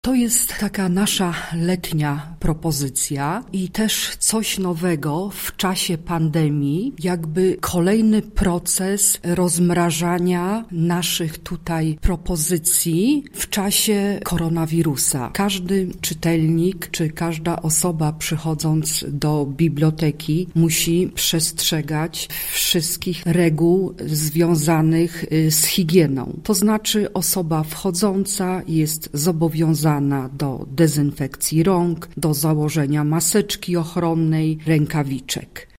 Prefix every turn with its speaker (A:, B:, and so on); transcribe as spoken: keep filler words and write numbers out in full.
A: To jest taka nasza letnia propozycja i też coś nowego w czasie pandemii, jakby kolejny proces rozmrażania naszych tutaj propozycji w czasie koronawirusa. Każdy czytelnik czy każda osoba przychodząc do biblioteki musi przestrzegać wszystkich reguł związanych z higieną. To znaczy osoba wchodząca jest zobowiązana do dezynfekcji rąk, do założenia maseczki ochronnej, rękawiczek.